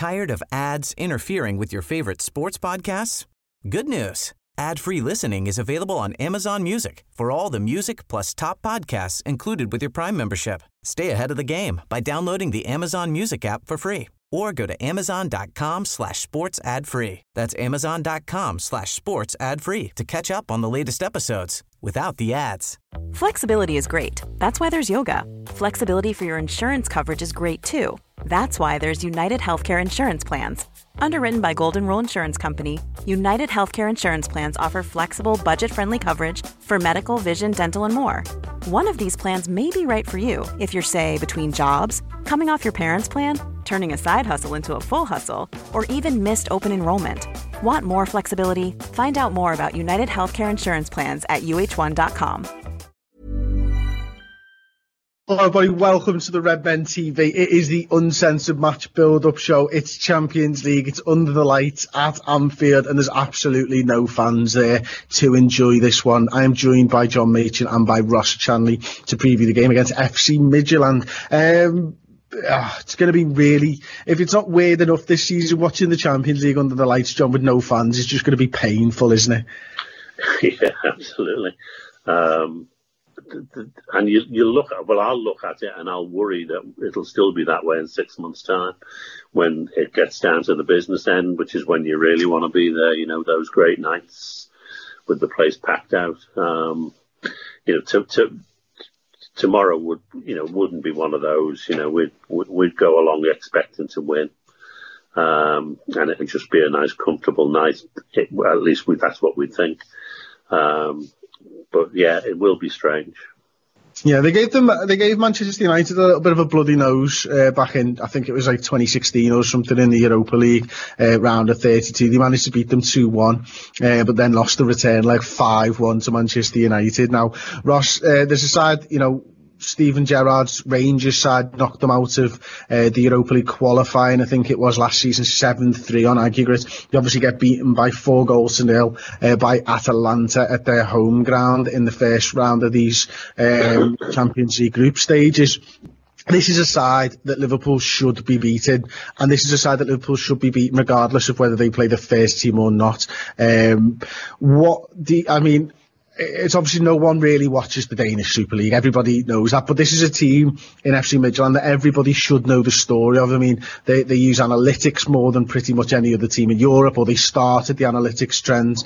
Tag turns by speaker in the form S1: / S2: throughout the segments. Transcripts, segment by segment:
S1: Tired of ads interfering with your favorite sports podcasts? Good news. Ad-free listening is available on Amazon Music for all the music plus top podcasts included with your Prime membership. Stay ahead of the game by downloading the Amazon Music app for free or go to amazon.com/sports ad free. That's amazon.com/sports ad free to catch up on the latest episodes without the ads.
S2: Flexibility is great. That's why there's yoga. Flexibility for your insurance coverage is great too. That's why there's United Healthcare Insurance Plans. Underwritten by Golden Rule Insurance Company, United Healthcare Insurance Plans offer flexible, budget-friendly coverage for medical, vision, dental, and more. One of these plans may be right for you if you're, say, between jobs, coming off your parents' plan, turning a side hustle into a full hustle, or even missed open enrollment. Want more flexibility? Find out more about United Healthcare Insurance Plans at uh1.com.
S3: Hello everybody, welcome to the Red Men TV. It is the uncensored match build-up show. It's Champions League, it's under the lights at Anfield, and there's absolutely no fans there to enjoy this one. I am joined by John Machin and by Ross Chanley to preview the game against FC Midtjylland. It's going to be really, if it's not weird enough this season watching the Champions League under the lights, John, with no fans, it's just going to be painful, isn't it?
S4: Yeah, absolutely. And you look at, well, I'll look at it and I'll worry that it'll still be that way in 6 months' time when it gets down to the business end, which is when you really want to be there, you know, those great nights with the place packed out. Tomorrow wouldn't be one of those, we'd go along expecting to win. And it'd just be a nice, comfortable night. At least that's what we'd think. But yeah, it will be strange.
S3: Yeah, they gave Manchester United a little bit of a bloody nose back in, I think it was like 2016 or something, in the Europa League round of 32. They managed to beat them 2-1, but then lost the return like 5-1 to Manchester United. Now, Ross, there's a side, Steven Gerrard's Rangers side knocked them out of the Europa League qualifying, I think it was last season, 7-3 on aggregate. They obviously get beaten by 4-0 by Atalanta at their home ground in the first round of these Champions League group stages. This is a side that Liverpool should be beaten, and this is a side that Liverpool should be beaten regardless of whether they play the first team or not. It's obviously no one really watches the Danish Super League. Everybody knows that. But this is a team in FC Midtjylland that everybody should know the story of. I mean, they use analytics more than pretty much any other team in Europe, or they started the analytics trend.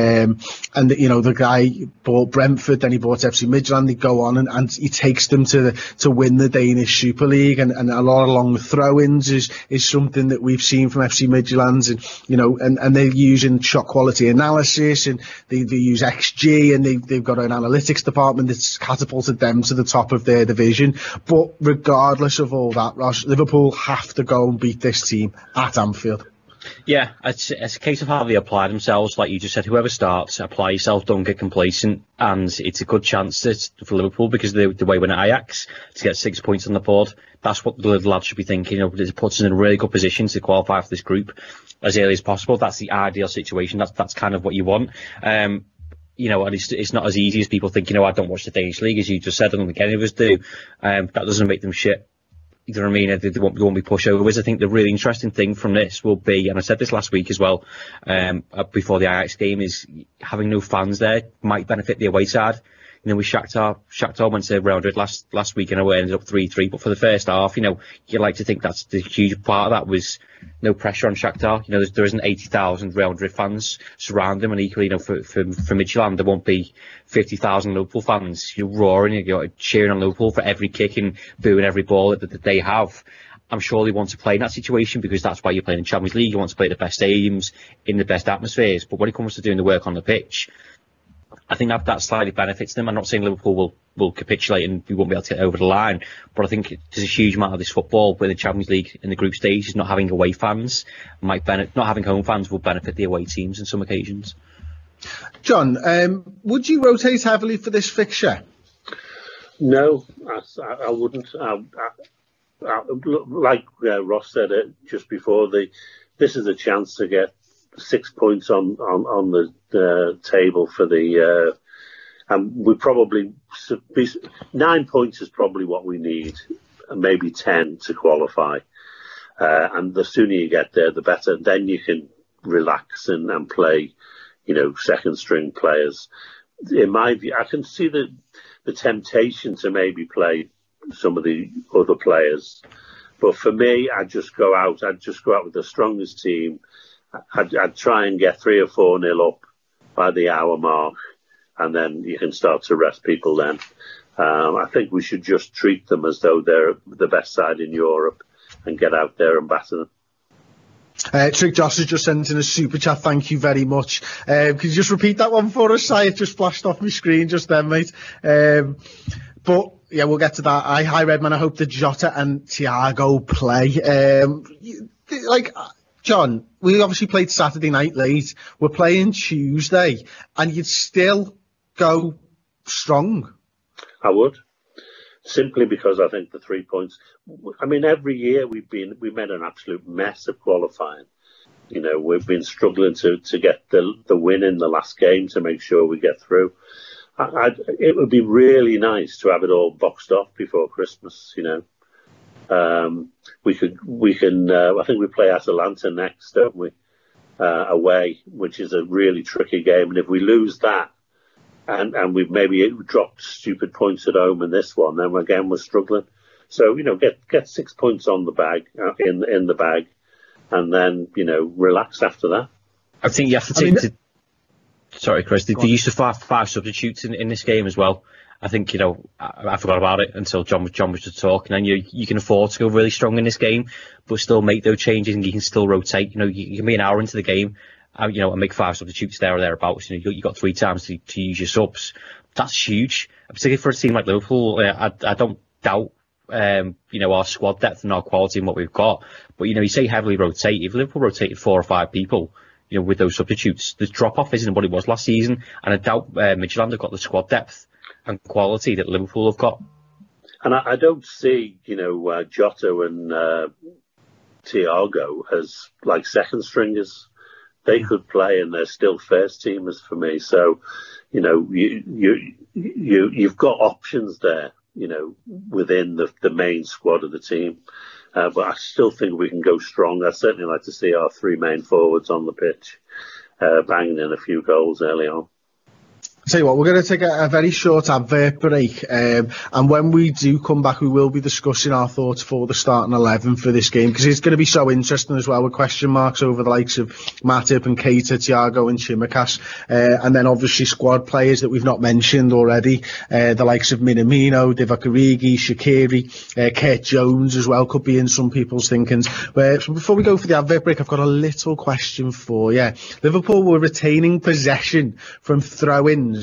S3: The guy bought Brentford, then he bought FC Midtjylland. They go on and he takes them to win the Danish Super League. And a lot of long throw-ins is something that we've seen from FC Midtjylland. And they're using shot quality analysis, and they use XG, and they've got an analytics department that's catapulted them to the top of their division. But regardless of all that, Ross, Liverpool have to go and beat this team at Anfield.
S5: Yeah, it's a case of how they apply themselves. Like you just said, whoever starts, apply yourself, don't get complacent. And it's a good chance for Liverpool, because the way when Ajax to get 6 points on the board, that's what the lads should be thinking. It puts us in a really good position to qualify for this group as early as possible. That's the ideal situation. That's kind of what you want. And it's not as easy as people think. I don't watch the Danish league, as you just said. I don't think any of us do. That doesn't make them shit. You know what I mean? They won't be pushovers. I think the really interesting thing from this will be, and I said this last week as well, before the Ajax game, is having no fans there might benefit the away side. With Shakhtar went to Real Madrid last week and it ended up 3-3. But for the first half, you like to think that's the huge part of that was no pressure on Shakhtar. There isn't 80,000 Real Madrid fans surrounding them, and equally, for Midtjylland, there won't be 50,000 Liverpool fans roaring, cheering on Liverpool for every kick and booing every ball that they have. I'm sure they want to play in that situation, because that's why you're playing in Champions League. You want to play at the best stadiums, in the best atmospheres. But when it comes to doing the work on the pitch, I think that slightly benefits them. I'm not saying Liverpool will capitulate and we won't be able to get over the line, but I think there's a huge amount of this football where the Champions League in the group stage is not having away fans not having home fans will benefit the away teams on some occasions.
S3: John, would you rotate heavily for this fixture?
S4: No, I wouldn't. Like Ross said it just before, this is a chance to get 6 points on the table for the, and we probably 9 points is probably what we need, and maybe 10 to qualify. and the sooner you get there, the better. Then you can relax and play, second string players. In my view, I can see the temptation to maybe play some of the other players, but for me, I'd just go out with the strongest team. I'd try and get 3 or 4-0 up by the hour mark, and then you can start to rest people then. I think we should just treat them as though they're the best side in Europe and get out there and batter them.
S3: Trick Josh has just sent in a super chat. Thank you very much. Could you just repeat that one for us? It just flashed off my screen just then, mate. But yeah, we'll get to that. Hi, Redman. I hope that Jota and Thiago play. John, we obviously played Saturday night late. We're playing Tuesday, and you'd still go strong.
S4: I would. Simply because I think the 3 points. I mean, every year we made an absolute mess of qualifying. We've been struggling to get the win in the last game to make sure we get through. It would be really nice to have it all boxed off before Christmas. We can. I think we play Atalanta next, don't we? Away, which is a really tricky game, and if we lose that. And we've maybe dropped stupid points at home in this one. Then again, we're struggling. So get 6 points on the bag in the bag, and then relax after that.
S5: I think you have to take. Sorry, Chris. The use of five substitutes in this game as well. I think I forgot about it until John was just talking. And you can afford to go really strong in this game, but still make those changes, and you can still rotate. You can be an hour into the game. And make 5 substitutes there or thereabouts. You got 3 times to use your subs. That's huge, particularly for a team like Liverpool. I don't doubt, our squad depth and our quality and what we've got. But you say heavily rotate. If Liverpool rotated 4 or 5 people, with those substitutes, the drop off isn't what it was last season. And I doubt Midtjylland have got the squad depth and quality that Liverpool have got.
S4: And I don't see, Jota and Thiago as like second stringers. They could play, and they're still first teamers for me. So, you've got options there, within the main squad of the team. But I still think we can go strong. I'd certainly like to see our 3 main forwards on the pitch, banging in a few goals early on.
S3: Tell you what, we're going to take a very short advert break, and when we do come back, we will be discussing our thoughts for the starting 11 for this game, because it's going to be so interesting as well, with question marks over the likes of Matip and Keita, Thiago and Tsimikas, and then obviously squad players that we've not mentioned already, the likes of Minamino, Divock Origi, Shaqiri, Kurt Jones as well could be in some people's thinkings. So before we go for the advert break, I've got a little question for you. Liverpool were retaining possession from throw-ins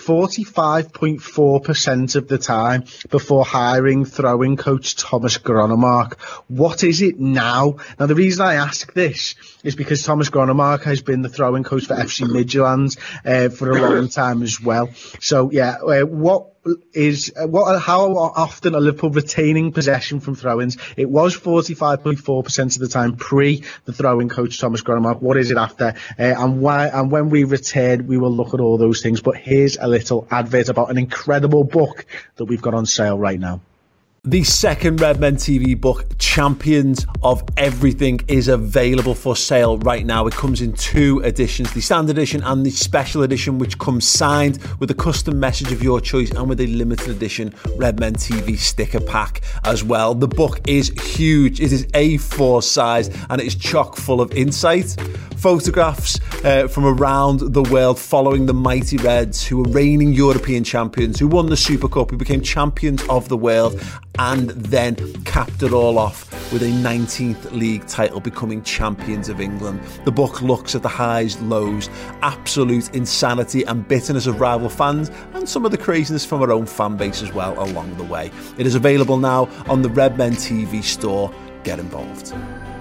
S3: 45.4% of the time before hiring throwing coach Thomas Gronemark. What is it now? Now, the reason I ask this is because Thomas Gronemark has been the throwing coach for FC Midtjylland for a long time as well. So, how often are Liverpool retaining possession from throw-ins? It was 45.4% of the time pre the throwing coach Thomas Gronemark. What is it after? And why? And when we return, we will look at all those things. But here's a little advert about an incredible book that we've got on sale right now.
S6: The second Redmen TV book, Champions of Everything, is available for sale right now. It comes in 2 editions, the standard edition and the special edition, which comes signed with a custom message of your choice and with a limited edition Redmen TV sticker pack as well. The book is huge. It is A4 size and it is chock full of insight, photographs from around the world following the mighty Reds, who were reigning European champions, who won the Super Cup, who became champions of the world, and then capped it all off with a 19th league title, becoming champions of England. The book looks at the highs, lows, absolute insanity and bitterness of rival fans, and some of the craziness from our own fan base as well along the way. It is available now on the Redmen TV store. Get involved.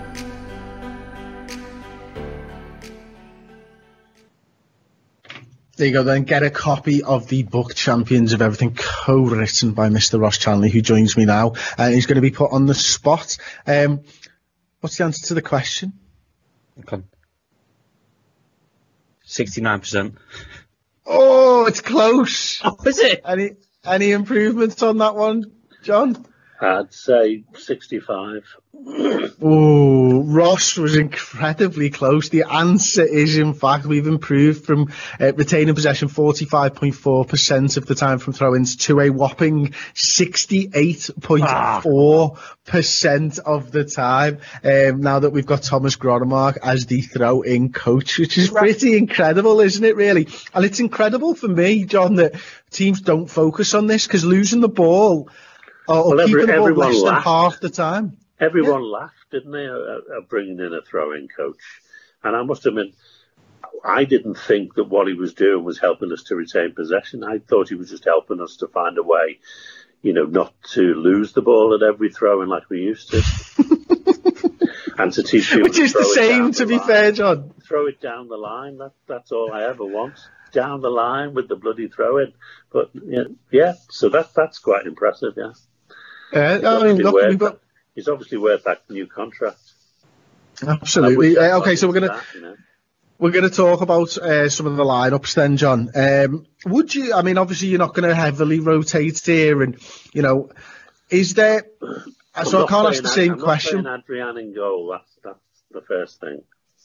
S3: There you go then, get a copy of the book Champions of Everything, co-written by Mr. Ross Chanley, who joins me now, and he's going to be put on the spot. What's the answer to the question?
S5: Okay. 69%.
S3: Oh, it's close.
S5: Oh, is it?
S3: Any improvements on that one, John?
S4: I'd say 65.
S3: Oh, Ross was incredibly close. The answer is, in fact, we've improved from retaining possession 45.4% of the time from throw-ins to a whopping 68.4% of the time. Now that we've got Thomas Gronemark as the throw-in coach, which is pretty incredible, isn't it, really? And it's incredible for me, John, that teams don't focus on this, because losing the ball or keeping the ball less than half the time.
S4: Everyone laughed, didn't they, at bringing in a throw-in coach. And I must admit, I didn't think that what he was doing was helping us to retain possession. I thought he was just helping us to find a way, not to lose the ball at every throw-in like we used to. And to teach people
S3: Which is the same, to be fair, John.
S4: Throw it down the line. That's all I ever want. Down the line with the bloody throw-in. But, so that's quite impressive, yeah. He's obviously worth that new contract.
S3: Absolutely. Okay, so we're going to talk about some of the lineups then, John. Would you? I mean, obviously you're not going to heavily rotate here, and is there? So I can't ask the same question.
S4: I'm not playing Adrian in goal. That's the first thing.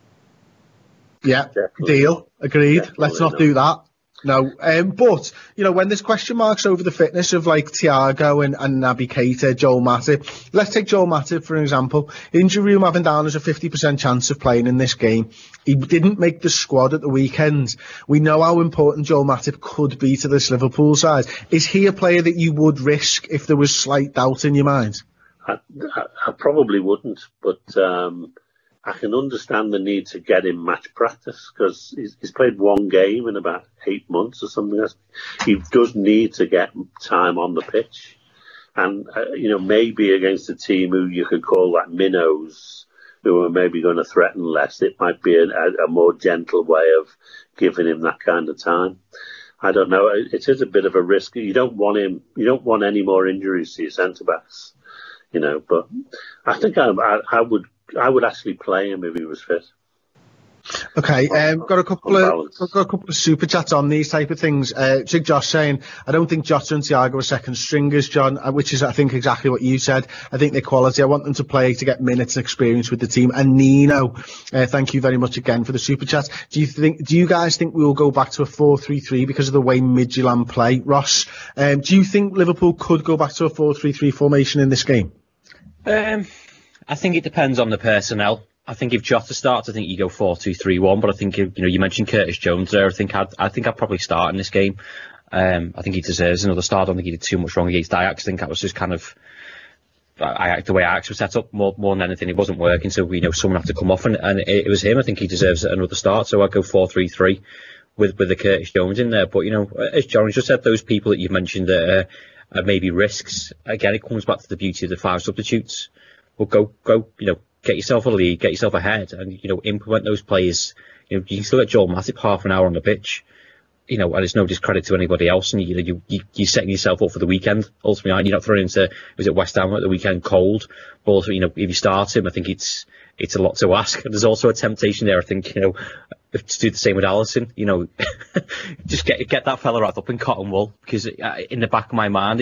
S3: Yeah, definitely deal. Not. Agreed. Definitely Let's not do that. No, but, when there's question marks over the fitness of like Thiago and Naby Keita, Joel Matip, let's take Joel Matip for example. Injury room having down as a 50% chance of playing in this game. He didn't make the squad at the weekend. We know how important Joel Matip could be to this Liverpool side. Is he a player that you would risk if there was slight doubt in your mind?
S4: I probably wouldn't, but I can understand the need to get him match practice, because he's played one game in about 8 months or something. He does need to get time on the pitch. And, maybe against a team who you could call like minnows, who are maybe going to threaten less, it might be a more gentle way of giving him that kind of time. I don't know. It is a bit of a risk. You don't want any more injuries to your centre-backs, but I think I would actually play him if he was fit.
S3: Okay, got a couple of super chats on these type of things. Josh saying, I don't think Jota and Thiago are second stringers, John, which is, I think, exactly what you said. I think they're quality. I want them to play to get minutes and experience with the team. And Nino, thank you very much again for the super chat. Do you guys think we will go back to a 4-3-3 because of the way Midtjylland play? Ross, do you think Liverpool could go back to a 4-3-3 formation in this game?
S5: I think it depends on the personnel. I think if Jota starts, I think you go 4-2-3-1. But I think you mentioned Curtis Jones there. I think I'd probably start in this game. I think he deserves another start. I don't think he did too much wrong against Ajax. I think that was just kind of the way Ajax was set up more than anything. It wasn't working, so someone had to come off, and it was him. I think he deserves another start. So I'd go 4-3-3 with the Curtis Jones in there. But as John just said, those people that you've mentioned that are maybe risks. Again, it comes back to the beauty of the 5 substitutes. Well, go, get yourself a lead, get yourself ahead, and implement those players. You can still get Joel Matip half an hour on the pitch, and it's no discredit to anybody else, and you're setting yourself up for the weekend. Ultimately, you're not throwing into West Ham at the weekend cold, but also if you start him, I think it's a lot to ask. And there's also a temptation there, I think, to do the same with Alisson. Just get that fella wrapped up in cotton wool, because in the back of my mind,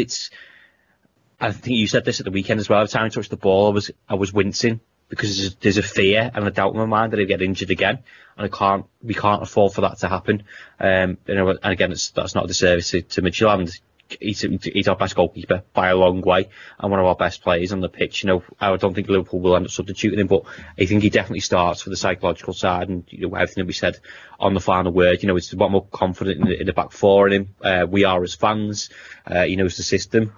S5: I think you said this at the weekend as well. Every time I touched the ball, I was wincing, because there's a fear and a doubt in my mind that he'll get injured again, and we can't afford for that to happen. And again, that's not a disservice to Midtjylland. He's our best goalkeeper by a long way, and one of our best players on the pitch. I don't think Liverpool will end up substituting him, but I think he definitely starts for the psychological side, and everything that we said on the final word. It's a lot more confident in the back four in him. We are as fans. He knows the system.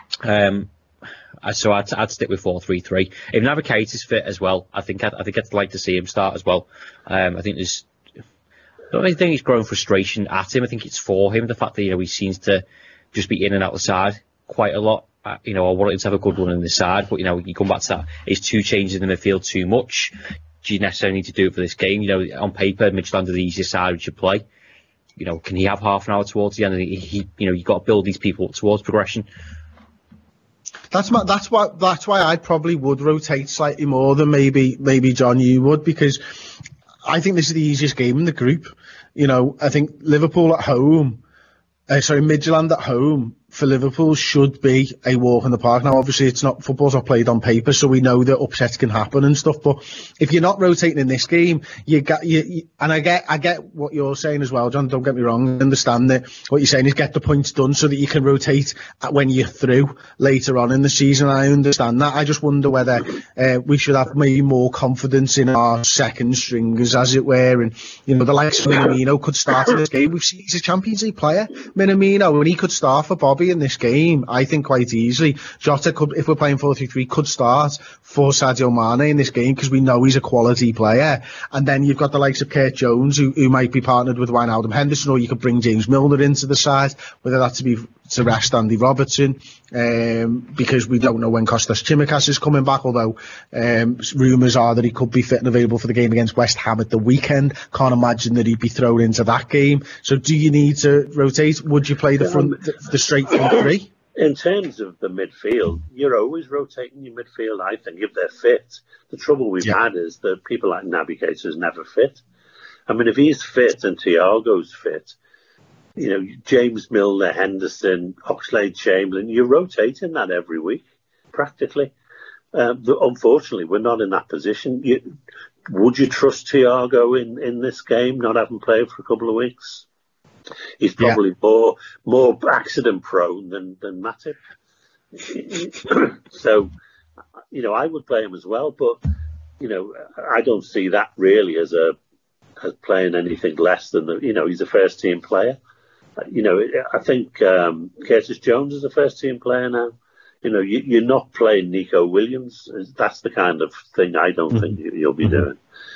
S5: So I'd stick with 4-3-3. If Naby Keita is fit as well, I think I'd like to see him start as well. I think I don't think he's growing frustration at him. I think it's for him, the fact that he seems to just be in and out the side quite a lot. I want him to have a good run in the side, but you come back to that. Is 2 changes in the midfield too much? Do you necessarily need to do it for this game? On paper, Midtjylland are the easiest side we should play. Can he have half an hour towards the end? You've got to build these people up towards progression.
S3: That's why I probably would rotate slightly more than maybe John you would, because I think this is the easiest game in the group. I think Liverpool at home, Midtjylland at home, for Liverpool should be a walk in the park. Now, obviously, football's not played on paper, so we know that upsets can happen and stuff. But if you're not rotating in this game, and I get what you're saying as well, John. Don't get me wrong. I understand that what you're saying is get the points done so that you can rotate when you're through later on in the season. I understand that. I just wonder whether we should have maybe more confidence in our second stringers, as it were. And the likes of Minamino could start in this game. We've seen he's a Champions League player, Minamino, and he could start for Bobby in this game, I think, quite easily. Jota could, if we're playing 4-3-3, could start for Sadio Mane in this game because we know he's a quality player. And then you've got the likes of Kurt Jones, who might be partnered with Wijnaldum Henderson, or you could bring James Milner into the side, whether that to rest Andy Robertson, because we don't know when Kostas Tsimikas is coming back, although rumours are that he could be fit and available for the game against West Ham at the weekend. Can't imagine that he'd be thrown into that game. So do you need to rotate? Would you play the straight front three?
S4: In terms of the midfield, you're always rotating your midfield, I think, if they're fit. The trouble we've had is that people like Naby Keita is never fit. I mean, if he's fit and Thiago's fit, James Milner, Henderson, Oxlade-Chamberlain, you're rotating that every week, practically. Unfortunately, we're not in that position. Would you trust Thiago in this game, not having played for a couple of weeks? He's probably more accident prone than Matip. So, I would play him as well, but I don't see that really as playing anything less than he's a first team player. I think Curtis Jones is a first team player now. You're not playing Nico Williams. That's the kind of thing I don't think you'll be doing.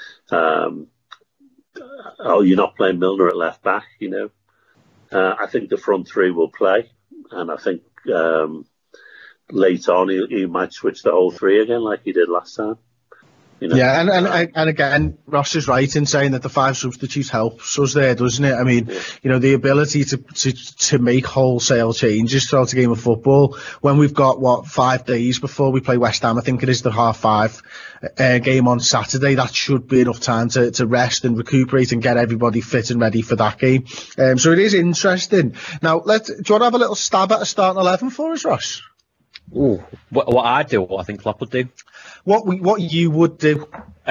S4: You're not playing Milner at left back. I think the front three will play, and I think late on he might switch the whole three again like he did last time.
S3: Yeah, and again, Ross is right in saying that the 5 substitutes helps us there, doesn't it? I mean, the ability to make wholesale changes throughout a game of football when we've got 5 days before we play West Ham. I think it is the 5:30 game on Saturday. That should be enough time to rest and recuperate and get everybody fit and ready for that game. So it is interesting. Now, do you want to have a little stab at a starting 11 for us, Ross?
S5: Ooh, what I do, what I think Klopp would do.
S3: What you would do?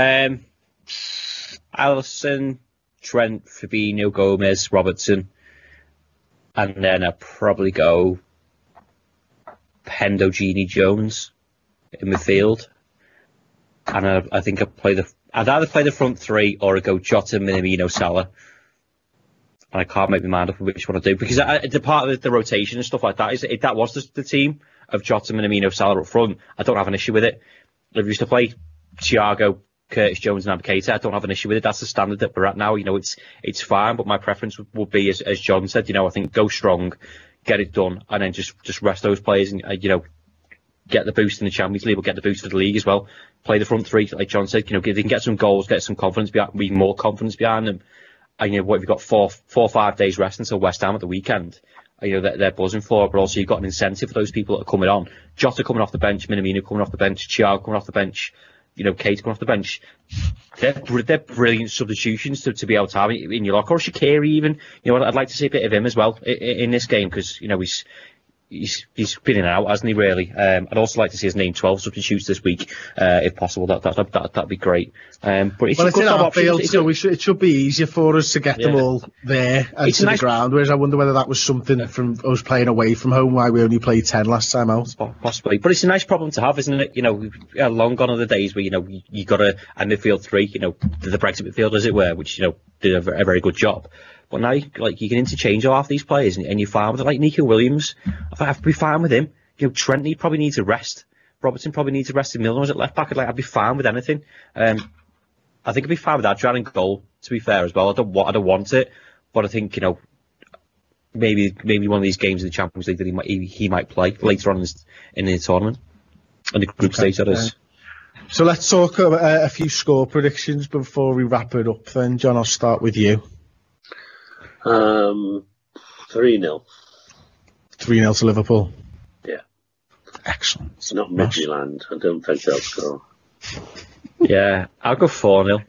S5: Alisson, Trent, Fabinho, Gomez, Robertson, and then I'd probably go Hendo, Gini, Jones in midfield. And I think I'd either play the front three or I'd go Jota, Minamino, Salah. And I can't make my mind up which one I do because the part of the rotation and stuff like that is if that was the team of Jota, Minamino, Salah up front, I don't have an issue with it. If we used to play Thiago, Curtis Jones and Naby Keita, I don't have an issue with it. That's the standard that we're at now. It's fine, but my preference would be, as John said, I think go strong, get it done, and then just rest those players and, get the boost in the Champions League, or get the boost for the league as well. Play the front three, like John said, they can get some goals, get some confidence be more confidence behind them. And, what have you got 4 or 5 days rest until West Ham at the weekend? They're buzzing for it, but also you've got an incentive for those people that are coming on. Jota coming off the bench, Minamino coming off the bench, Thiago coming off the bench, Keita coming off the bench. They're brilliant substitutions to be able to have in your locker. Or Shaqiri even. I'd like to see a bit of him as well in this game because, he's been in and out, hasn't he, really? I'd also like to see his name 12 substitutes this week, if possible. That'd be great. But it's
S3: in our field, so it should be easier for us to get them all there and to the ground, whereas I wonder whether that was something from us playing away from home, why we only played 10 last time out.
S5: Possibly. But it's a nice problem to have, isn't it? Long gone are the days where, you got a midfield three, the Brexit midfield, as it were, which, did a very good job. But now, you can interchange half these players, and you're fine with it. Like Nico Williams, I have to be fine with him. Trent probably needs a rest. Robertson probably needs a rest. Milner was at left back. I'd be fine with anything. I think I'd be fine with Adrian in goal. To be fair as well, I don't want it, but I think maybe one of these games in the Champions League that he might play later on in the tournament, in the group stage. That is.
S3: So let's talk about a few score predictions before we wrap it up. Then, John, I'll start with you.
S4: 3-0.
S3: 3-0 to Liverpool.
S4: Yeah.
S3: Excellent.
S4: It's not Midtjylland. I don't think they'll score.
S5: Yeah, I'll go 4-0.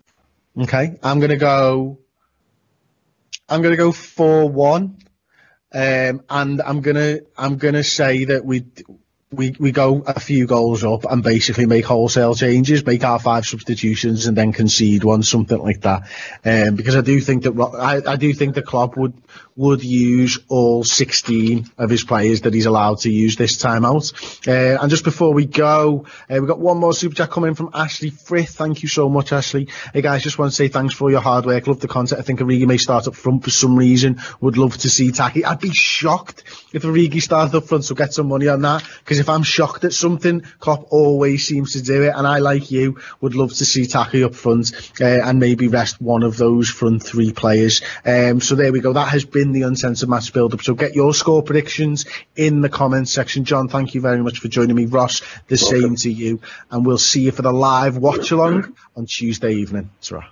S3: Okay, I'm gonna go 4-1. and I'm gonna say that we go a few goals up and basically make wholesale changes, make our 5 substitutions, and then concede one, something like that. Because I do think that I do think the club would use all 16 of his players that he's allowed to use this time out. And just before we go, we've got one more super chat coming from Ashley Frith. Thank you so much, Ashley. Hey guys, just want to say thanks for all your hard work. Love the content. I think Origi may start up front for some reason. Would love to see Taki. I'd be shocked if Origi started up front, so get some money on that, because if I'm shocked at something, Klopp always seems to do it, and I, like you, would love to see Taki up front and maybe rest one of those front 3 players. So there we go. That has been the Uncensored Match Build-Up. So get your score predictions in the comments section. John, thank you very much for joining me. Ross, the same to you. And we'll see you for the live watch-along on Tuesday evening. Ta-ra.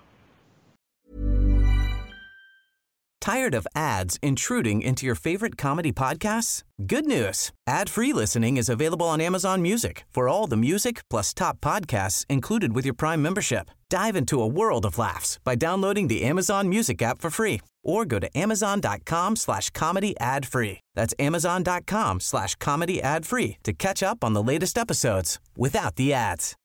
S1: Tired of ads intruding into your favorite comedy podcasts? Good news. Ad-free listening is available on Amazon Music for all the music plus top podcasts included with your Prime membership. Dive into a world of laughs by downloading the Amazon Music app for free or go to amazon.com/comedy ad-free. That's amazon.com/comedy ad-free to catch up on the latest episodes without the ads.